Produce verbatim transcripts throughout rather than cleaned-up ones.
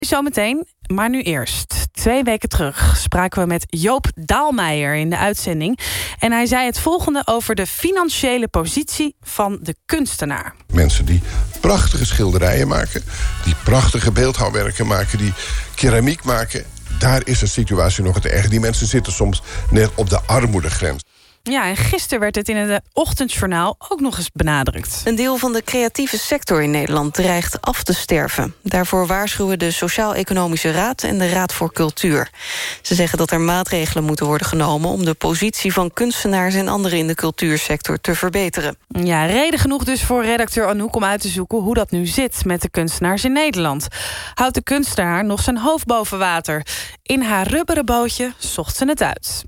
Zometeen, maar nu eerst. Twee weken terug spraken we met Joop Daalmeijer in de uitzending. En hij zei het volgende over de financiële positie van de kunstenaar. Mensen die prachtige schilderijen maken, die prachtige beeldhouwwerken maken, die keramiek maken, daar is de situatie nog het erg. Die mensen zitten soms net op de armoedegrens. Ja, en gisteren werd het in het ochtendjournaal ook nog eens benadrukt. Een deel van de creatieve sector in Nederland dreigt af te sterven. Daarvoor waarschuwen de Sociaal-Economische Raad en de Raad voor Cultuur. Ze zeggen dat er maatregelen moeten worden genomen om de positie van kunstenaars en anderen in de cultuursector te verbeteren. Ja, reden genoeg dus voor redacteur Anouk om uit te zoeken hoe dat nu zit met de kunstenaars in Nederland. Houdt de kunstenaar nog zijn hoofd boven water? In haar rubberen bootje zocht ze het uit.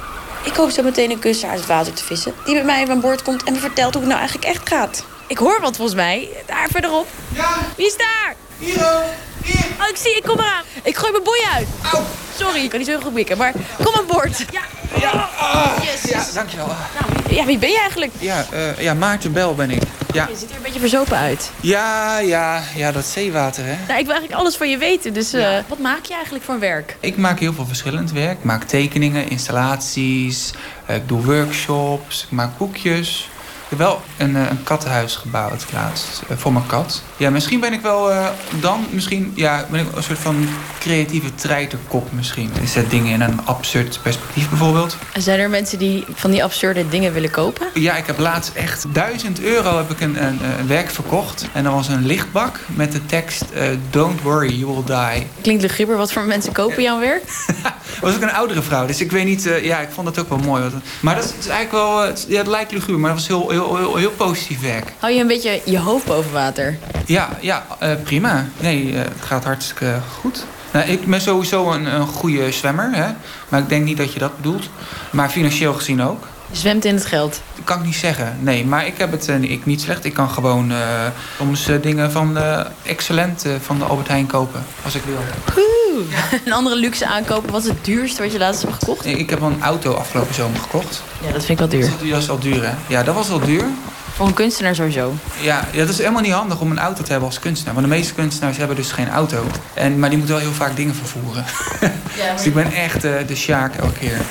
Ik hoop zo meteen een kunstenaar uit het water te vissen die met mij op mijn boord komt en me vertelt hoe het nou eigenlijk echt gaat. Ik hoor wat volgens mij. Daar verderop. Ja. Wie is daar? Hier, oh. Hier. Oh, ik zie, ik kom eraan. Ik gooi mijn boei uit. Au. Sorry, ik kan niet zo heel goed mikken, maar kom aan boord. Ja. Ja. Ah. Yes. Ja, dankjewel. Nou, ja, wie ben je eigenlijk? Ja, uh, ja, Maarten Bel ben ik. Ja. Je ziet er een beetje verzopen uit. Ja, ja, ja, dat zeewater, hè. Nou, ik wil eigenlijk alles van je weten, dus uh, Ja. wat maak je eigenlijk voor werk? Ik maak heel veel verschillend werk. Ik maak tekeningen, installaties, uh, ik doe workshops, ik maak boekjes. Ik heb wel een, uh, een kattenhuis gebouwd laatst, uh, voor mijn kat. Ja, misschien ben ik wel uh, dan, misschien, ja, ben ik een soort van creatieve treiterkop misschien. Ik zet dingen in een absurd perspectief bijvoorbeeld. Zijn er mensen die van die absurde dingen willen kopen? Ja, ik heb laatst echt duizend euro heb ik een, een, een werk verkocht. En dat was een lichtbak met de tekst uh, Don't worry, you will die. Klinkt luguber, wat voor mensen kopen jouw werk? Dat was ook een oudere vrouw, dus ik weet niet, uh, ja, ik vond dat ook wel mooi. Maar dat is eigenlijk wel, uh, ja, het lijkt luguber, maar dat was heel, heel, heel, heel positief werk. Hou je een beetje je hoofd boven water? Ja, ja, uh, prima. Nee, uh, het gaat hartstikke goed. Nou, ik ben sowieso een, een goede zwemmer, hè? Maar ik denk niet dat je dat bedoelt. Maar financieel gezien ook. Je zwemt in het geld? Dat kan ik niet zeggen, nee. Maar ik heb het uh, ik niet slecht. Ik kan gewoon uh, soms uh, dingen van uh, Excellent uh, van de Albert Heijn kopen, als ik wil. Oeh, ja. Een andere luxe aankopen. Wat is het duurste wat je laatst hebt gekocht? Nee, ik heb wel een auto afgelopen zomer gekocht. Ja, dat vind ik wel duur. Dat is, dat is wel duur, hè? Ja, dat was wel duur. Voor een kunstenaar sowieso. Ja, ja, dat is helemaal niet handig om een auto te hebben als kunstenaar. Want de meeste kunstenaars hebben dus geen auto. En, maar die moeten wel heel vaak dingen vervoeren. Ja, maar... Dus ik ben echt uh, de Sjaak elke keer.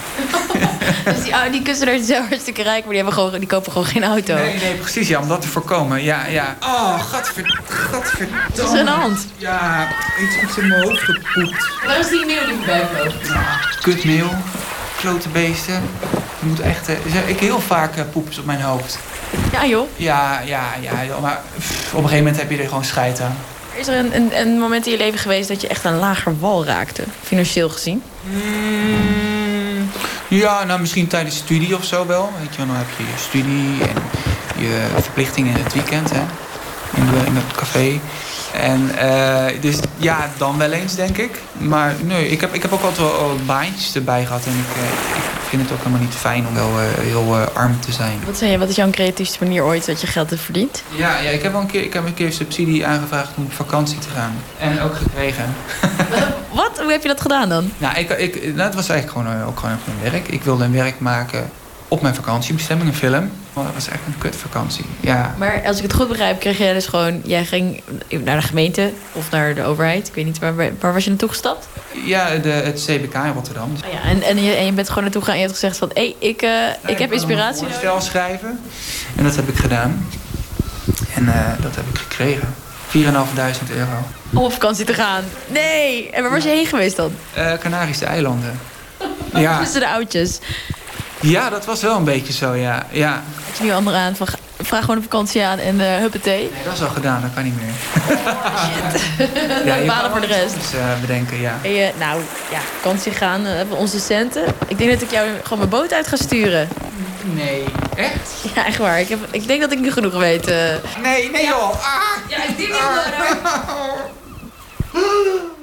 Dus die, die kunstenaars zijn hartstikke rijk, maar die, hebben gewoon, die kopen gewoon geen auto. Nee, nee, precies. Ja, om dat te voorkomen. Ja, ja. Oh, gadver, gadverdamme. Wat is er aan de hand? Ja, iets, iets in mijn hoofd gepoept. Waar is die mail die voorbij vloog? Nou, kutmeel. Klote beesten. Je moet echt... Uh, ik heel vaak uh, poepers op mijn hoofd. Ja, joh. Ja, ja, ja. Joh, maar pff, op een gegeven moment heb je er gewoon scheid aan. Is er een, een, een moment in je leven geweest dat je echt een lager wal raakte? Financieel gezien? Mm, ja, nou misschien tijdens studie of zo wel. Weet je wel, dan heb je je studie en je verplichtingen in het weekend, hè. In, de, in het café. En uh, dus ja, dan wel eens, denk ik. Maar nee, ik heb, ik heb ook altijd wel wat baantjes erbij gehad. En ik, uh, ik vind het ook helemaal niet fijn om wel uh, heel uh, arm te zijn. Wat zei je, wat is jouw creatiefste manier ooit dat je geld hebt verdiend? Ja, ja ik heb wel een keer, ik heb een keer subsidie aangevraagd om op vakantie te gaan. En ook gekregen. Wat? Hoe heb je dat gedaan dan? Nou, ik, ik, nou het was eigenlijk gewoon, ook gewoon een werk. Ik wilde een werk maken op mijn vakantiebestemming, een film. Maar dat was echt een kutvakantie, ja. Maar als ik het goed begrijp, kreeg jij dus gewoon... Jij ging naar de gemeente of naar de overheid. Ik weet niet, waar, waar was je naartoe gestapt? Ja, de, het C B K in Rotterdam. Oh ja, en, en, je, en je bent gewoon naartoe gegaan en je hebt gezegd van... hé, hey, ik, uh, ja, ik, ik heb inspiratie. Ik wil een schrijven. En dat heb ik gedaan. En uh, dat heb ik gekregen. vier en een half duizend euro. Om op vakantie te gaan. Nee! En waar was je heen geweest dan? Uh, Canarische eilanden. Ja. Tussen de oudjes. Ja, dat was wel een beetje zo, ja. ja. Had je nu andere aan van vraag gewoon een vakantie aan en uh, huppatee? Nee, dat is al gedaan, dat kan niet meer. Shit. Ja, je balen voor de rest. Dus, uh, bedenken, ja. En je, nou, ja, vakantie gaan, uh, hebben we onze centen. Ik denk dat ik jou gewoon mijn boot uit ga sturen. Nee, echt? Ja, echt waar. Ik, heb, ik denk dat ik nu genoeg weet. Uh... Nee, nee joh. Ah. Ja, ik denk niet. Ah.